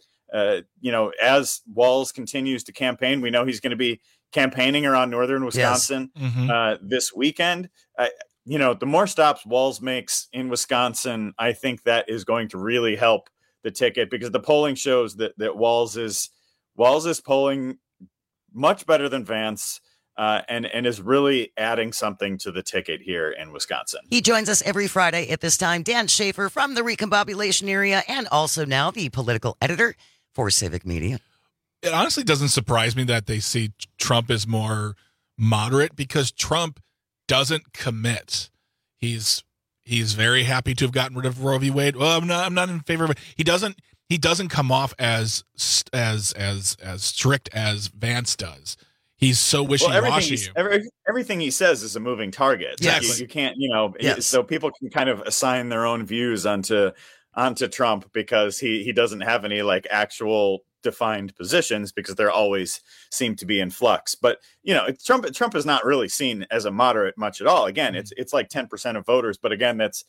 as Walz continues to campaign, we know he's going to be campaigning around northern Wisconsin this weekend. The more stops Walz makes in Wisconsin, I think that is going to really help the ticket, because the polling shows that Walz is polling much better than Vance. And is really adding something to the ticket here in Wisconsin. He joins us every Friday at this time. Dan Schaefer from the Recombobulation area, and also now the political editor for Civic Media. It honestly doesn't surprise me that they see Trump as more moderate, because Trump doesn't commit. He's very happy to have gotten rid of Roe v. Wade. Well, I'm not in favor of it. He doesn't come off as strict as Vance does. He's so wishy-washy. Everything he says is a moving target. Yes. You can't, so people can kind of assign their own views onto Trump, because he doesn't have any like actual defined positions, because there always seem to be in flux. But Trump is not really seen as a moderate much at all. Again, it's like 10% of voters, but again, it's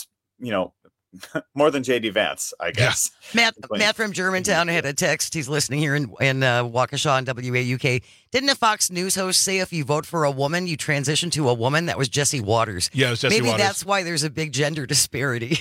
more than J.D. Vance, I guess. Yeah. Matt from Germantown had a text. He's listening here in Waukesha on WAUK. Didn't a Fox News host say if you vote for a woman, you transition to a woman? That was Jesse Waters. Yeah, it was Jesse Waters. Maybe that's why there's a big gender disparity.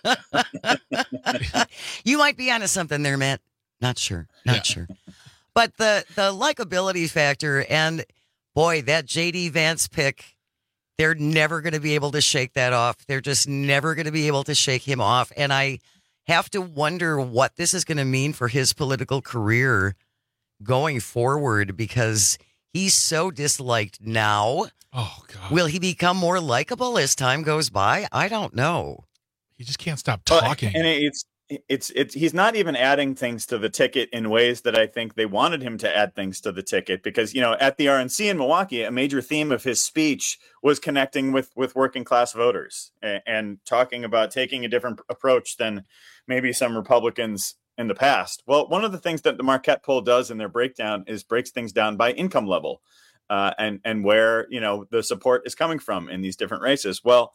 You might be onto something there, Matt. Not sure. Sure. But the likability factor, and boy, that J.D. Vance pick, they're never going to be able to shake that off. They're just never going to be able to shake him off. And I have to wonder what this is going to mean for his political career going forward, because he's so disliked now. Oh, God. Will he become more likable as time goes by? I don't know. He just can't stop talking. And he's not even adding things to the ticket in ways that I think they wanted him to add things to the ticket, because, at the RNC in Milwaukee, a major theme of his speech was connecting with working class voters and talking about taking a different approach than maybe some Republicans in the past. Well, one of the things that the Marquette poll does in their breakdown is breaks things down by income level and where, the support is coming from in these different races. Well,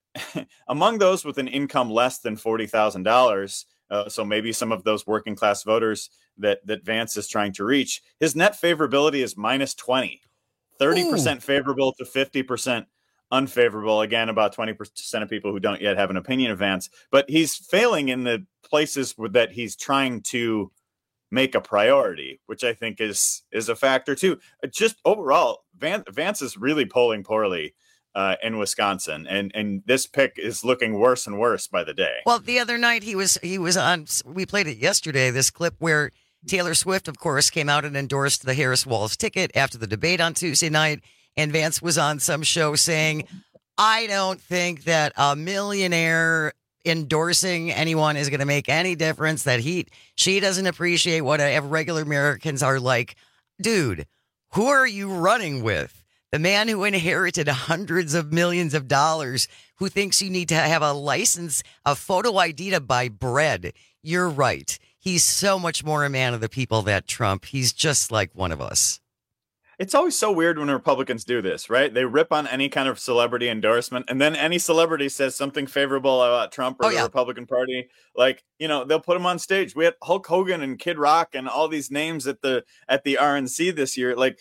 among those with an income less than $40,000, so maybe some of those working class voters that Vance is trying to reach, his net favorability is -20, 30% favorable to 50% unfavorable. Again, about 20% of people who don't yet have an opinion of Vance, but he's failing in the places that he's trying to make a priority, which I think is a factor too. Just overall, Vance is really polling poorly in Wisconsin, and this pick is looking worse and worse by the day. Well, the other night he was on. We played it yesterday. This clip where Taylor Swift, of course, came out and endorsed the Harris Walz ticket after the debate on Tuesday night, and Vance was on some show saying, "I don't think that a millionaire endorsing anyone is going to make any difference. That she doesn't appreciate what regular Americans are like." Dude, who are you running with? The man who inherited hundreds of millions of dollars, who thinks you need to have a license, a photo ID to buy bread. You're right. He's so much more a man of the people than Trump. He's just like one of us. It's always so weird when Republicans do this, right? They rip on any kind of celebrity endorsement, and then any celebrity says something favorable about Trump or the Republican Party. Like, they'll put him on stage. We had Hulk Hogan and Kid Rock and all these names at the RNC this year. Like,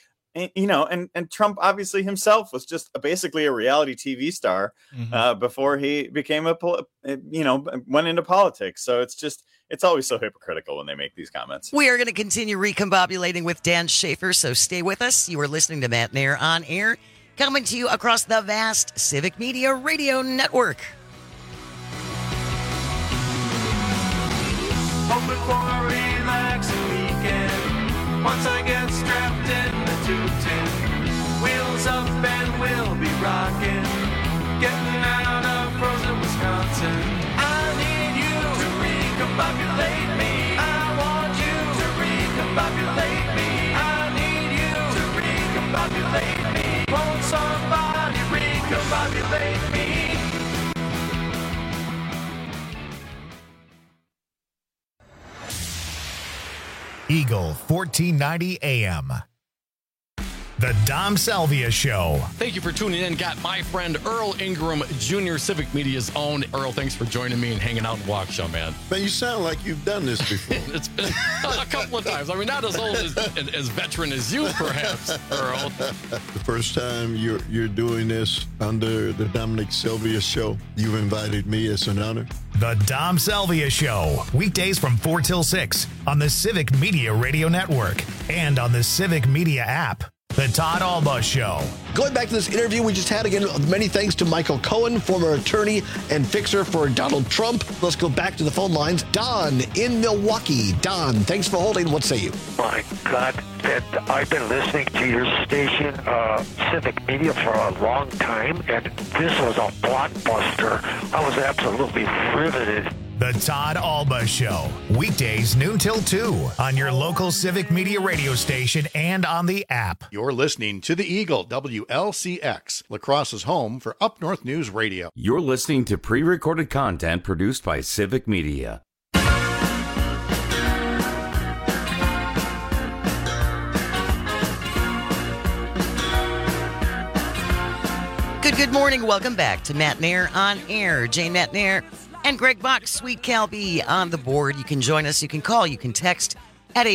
and Trump obviously himself was just basically a reality TV star before he became went into politics. So it's always so hypocritical when they make these comments. We are going to continue recombobulating with Dan Schaefer, so stay with us. You are listening to Matt Nair on Air, coming to you across the vast Civic Media Radio Network. Hoping for a relaxing weekend. Once I get strapped in the 210, wheels up and we'll be rocking, getting out of frozen Wisconsin. I need you to recombobulate me. I want you to recombobulate me. I need you to recombobulate me. Won't somebody recombobulate me? Eagle 1490 AM. The Dom Salvia Show. Thank you for tuning in. Got my friend Earl Ingram Jr., Civic Media's own. Earl, thanks for joining me and hanging out in Waukesha, man. Man, you sound like you've done this before. It's been a couple of times. I mean, not as old as veteran as you, perhaps, Earl. The first time you're doing this under the Dominic Salvia Show, you've invited me. It's an honor. The Dom Salvia Show. Weekdays from 4 till 6 on the Civic Media Radio Network and on the Civic Media app. The Todd Alba Show. Going back to this interview we just had, again, many thanks to Michael Cohen, former attorney and fixer for Donald Trump. Let's go back to the phone lines. Don in Milwaukee. Don, thanks for holding. What say you? My God, I've been listening to your station, Civic Media, for a long time, and this was a blockbuster. I was absolutely riveted. The Todd Alba Show. Weekdays noon till 2 on your local Civic Media radio station and on the app. You're listening to The Eagle, WLCX, La Crosse's home for Up North News Radio. You're listening to pre-recorded content produced by Civic Media. Good morning. Welcome back to Matt Nair on Air. Jane Matt Nair and Greg Box, Sweet Cal B on the board. You can join us. You can call. You can text at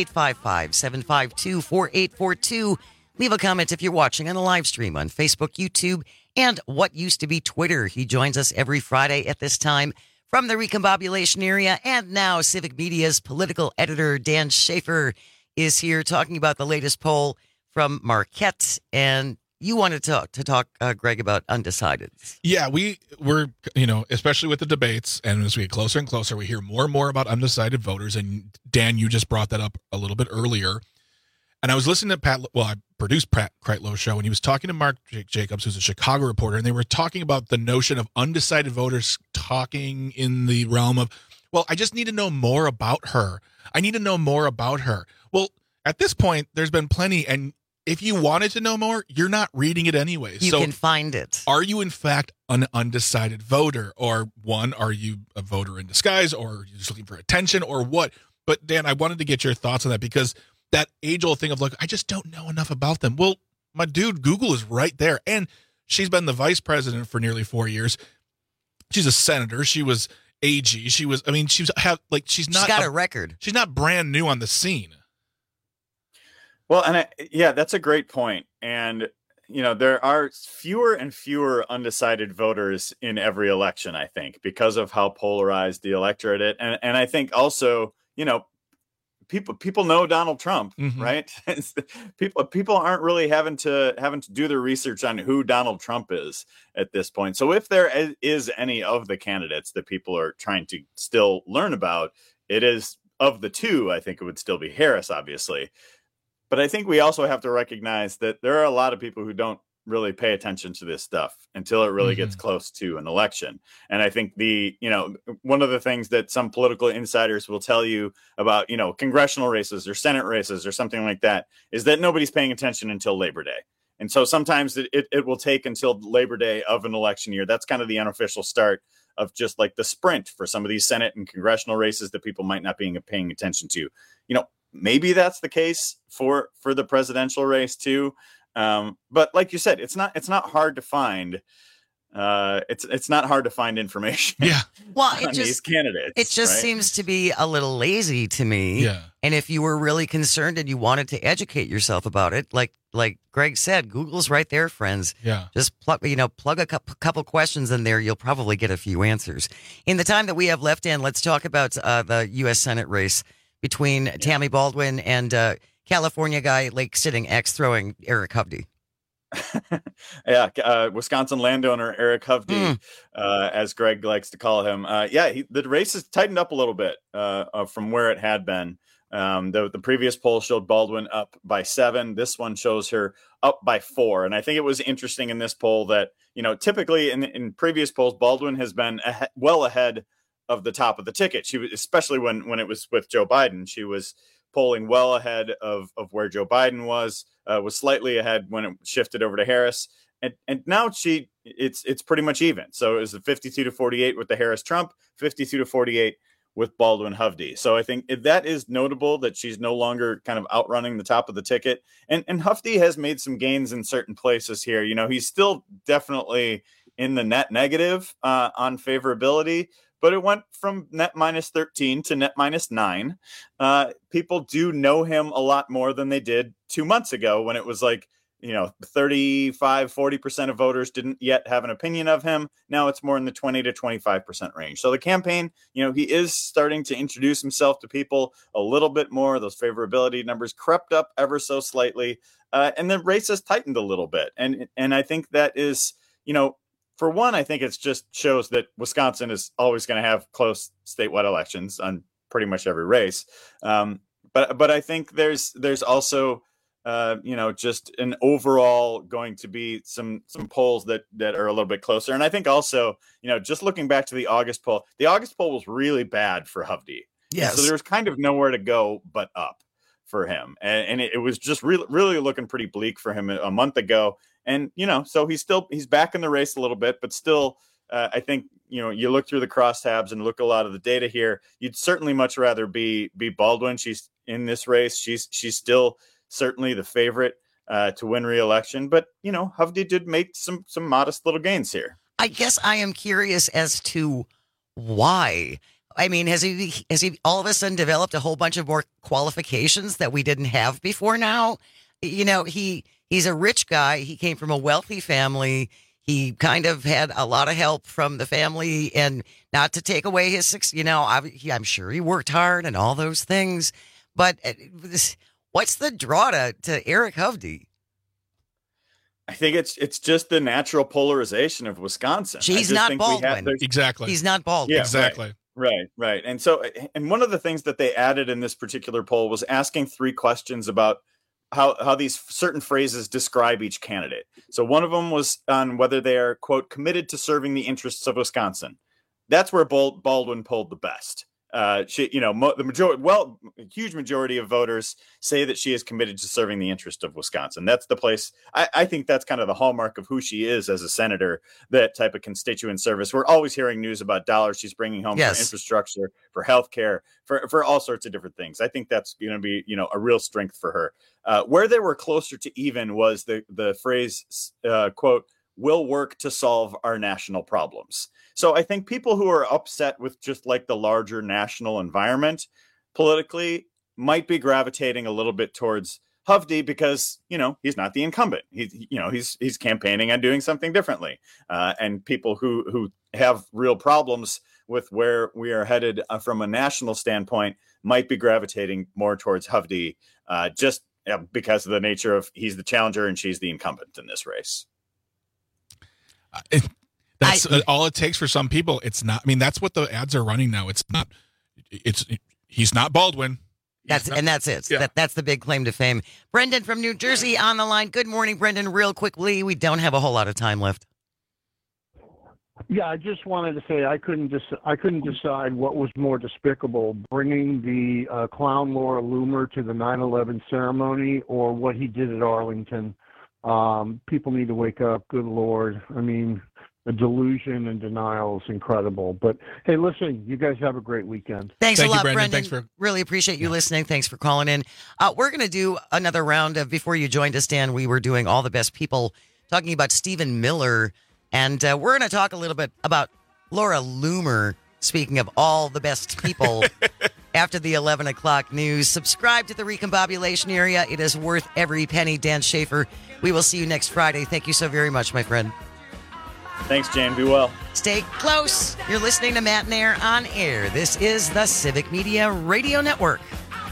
855-752-4842. Leave a comment if you're watching on the live stream on Facebook, YouTube, and what used to be Twitter. He joins us every Friday at this time from the recombobulation area. And now Civic Media's political editor, Dan Schaefer, is here talking about the latest poll from Marquette. And you wanted to talk, Greg, about undecideds. Yeah, we're, especially with the debates, and as we get closer and closer, we hear more and more about undecided voters. And Dan, you just brought that up a little bit earlier. And I was listening to I produced Pat Kreitlow's show, and he was talking to Mark Jacobs, who's a Chicago reporter, and they were talking about the notion of undecided voters talking in the realm of, well, I just need to know more about her. I need to know more about her. Well, at this point, there's been plenty, and if you wanted to know more, you're not reading it anyway. You can find it. Are you, in fact, an undecided voter? Or one, are you a voter in disguise? Or are you just looking for attention? Or what? But, Dan, I wanted to get your thoughts on that because that age-old thing of, look, I just don't know enough about them. Well, my dude, Google is right there. And she's been the vice president for nearly 4 years. She's a senator. She was AG. She's got a record. She's not brand new on the scene. Well, and that's a great point. And, there are fewer and fewer undecided voters in every election, I think, because of how polarized the electorate is. And I think also, people know Donald Trump, right? People aren't really having to do their research on who Donald Trump is at this point. So if there is any of the candidates that people are trying to still learn about, it is of the two, I think it would still be Harris, obviously. But I think we also have to recognize that there are a lot of people who don't really pay attention to this stuff until it really gets close to an election. And I think one of the things that some political insiders will tell you about, congressional races or Senate races or something like that is that nobody's paying attention until Labor Day. And so sometimes it will take until Labor Day of an election year. That's kind of the unofficial start of just like the sprint for some of these Senate and congressional races that people might not be paying attention to. Maybe that's the case for the presidential race too. But like you said, it's not hard to find. It's not hard to find information. Yeah. Well, these candidates. It just seems to be a little lazy to me. Yeah. And if you were really concerned and you wanted to educate yourself about it, like Greg said, Google's right there, friends. Yeah. Just plug a couple questions in there. You'll probably get a few answers. In the time that we have left, Dan, let's talk about the U.S. Senate race between Tammy Baldwin and California guy, Lake-sitting ex-throwing Eric Hovde. Wisconsin landowner Eric Hovde, as Greg likes to call him. The race has tightened up a little bit from where it had been. The previous poll showed Baldwin up by 7. This one shows her up by 4. And I think it was interesting in this poll that, typically in previous polls, Baldwin has been well ahead of the top of the ticket. She was, especially when it was with Joe Biden, she was polling well ahead of where Joe Biden was slightly ahead when it shifted over to Harris. And now it's pretty much even. So it was 52-48 with the Harris-Trump, 52-48 with Baldwin Hovde. So I think that is notable that she's no longer kind of outrunning the top of the ticket. And Hovde has made some gains in certain places here. You know, he's still definitely in the net negative on favorability, but it went from net minus 13 to net minus 9. People do know him a lot more than they did 2 months ago when it was like, 35-40% of voters didn't yet have an opinion of him. Now it's more in the 20 to 25% range. So the campaign, he is starting to introduce himself to people a little bit more. Those favorability numbers crept up ever so slightly. And the race has tightened a little bit. And I think that is, for one, I think it just shows that Wisconsin is always going to have close statewide elections on pretty much every race. But I think there's also, just an overall going to be some polls that are a little bit closer. And I think also, just looking back to the August poll was really bad for Hovde. Yes. So there was kind of nowhere to go but up for him. And it was just really looking pretty bleak for him a month ago. And, so he's back in the race a little bit, but still, I think, you look through the crosstabs and look a lot of the data here, you'd certainly much rather be Baldwin. She's in this race. She's still certainly the favorite to win re-election, but Hovde did make some modest little gains here. I guess I am curious as to why. I mean, has he all of a sudden developed a whole bunch of more qualifications that we didn't have before now? He's a rich guy. He came from a wealthy family. He kind of had a lot of help from the family, and not to take away his I'm sure he worked hard and all those things, but what's the draw to Eric Hovde? I think it's just the natural polarization of Wisconsin. He's not Baldwin. Exactly. He's not Baldwin. Yeah, exactly. Right. And so, and one of the things that they added in this particular poll was asking 3 questions about how these certain phrases describe each candidate. So one of them was on whether they are, quote, committed to serving the interests of Wisconsin. That's where Baldwin polled the best. The huge majority of voters say that she is committed to serving the interest of Wisconsin. That's the place. I think that's kind of the hallmark of who she is as a senator, that type of constituent service. We're always hearing news about dollars she's bringing home for infrastructure, for healthcare, for all sorts of different things. I think that's going to be, a real strength for her. Where they were closer to even was the phrase, quote, will work to solve our national problems. So I think people who are upset with just like the larger national environment politically might be gravitating a little bit towards Hovde because, he's not the incumbent. He's campaigning on doing something differently. And people who have real problems with where we are headed from a national standpoint might be gravitating more towards Hovde just because of the nature of he's the challenger and she's the incumbent in this race. That's all it takes for some people. It's not. I mean, that's what the ads are running now. It's not. He's not Baldwin. That's it. Yeah. That's the big claim to fame. Brendan from New Jersey on the line. Good morning, Brendan. Real quickly, we don't have a whole lot of time left. Yeah, I just wanted to say I couldn't decide what was more despicable, bringing the clown Laura Loomer to the 9/11 ceremony or what he did at Arlington. People need to wake up. Good Lord. I mean, the delusion and denial is incredible. But hey, listen, you guys have a great weekend. Thanks a lot, Brendan. Really appreciate you listening. Thanks for calling in. We're going to do another round of, before you joined us, Dan, we were doing all the best people, talking about Stephen Miller. And we're going to talk a little bit about Laura Loomer, speaking of all the best people, after the 11 o'clock news. Subscribe to the Recombobulation Area. It is worth every penny. Dan Schaefer, we will see you next Friday. Thank you so very much, my friend. Thanks, Jane. Be well. Stay close. You're listening to Matt and Air on Air. This is the Civic Media Radio Network.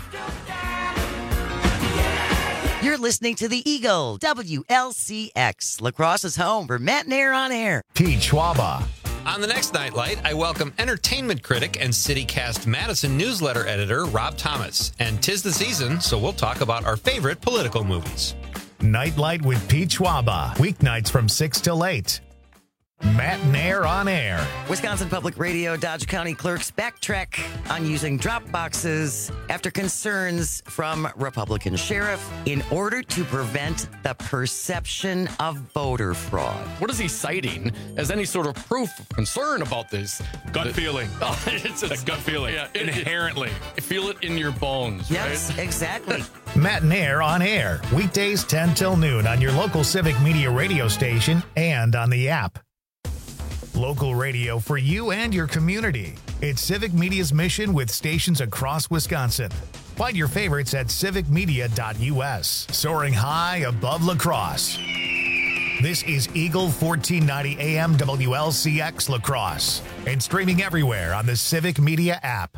You're listening to the Eagle, WLCX. La Crosse's home for Matt and Air on Air. Pete Schwaba. On the next Nightlight, I welcome entertainment critic and CityCast Madison newsletter editor Rob Thomas. And 'tis the season, so we'll talk about our favorite political movies. Nightlight with Pete Schwaba. Weeknights from 6 till 8. Matt Nair on air. Wisconsin Public Radio Dodge County clerks backtrack on using drop boxes after concerns from Republican sheriff in order to prevent the perception of voter fraud. What is he citing as any sort of proof of concern about this? Gut feeling. It's a gut feeling. Yeah, inherently. Feel it in your bones. Yes, right? exactly. Matt Nair on air. Weekdays 10 till noon on your local Civic Media radio station and on the app. Local radio for you and your community. It's Civic Media's mission with stations across Wisconsin. Find your favorites at civicmedia.us. Soaring high above La Crosse. This is Eagle 1490 AM WLCX La Crosse and streaming everywhere on the Civic Media app.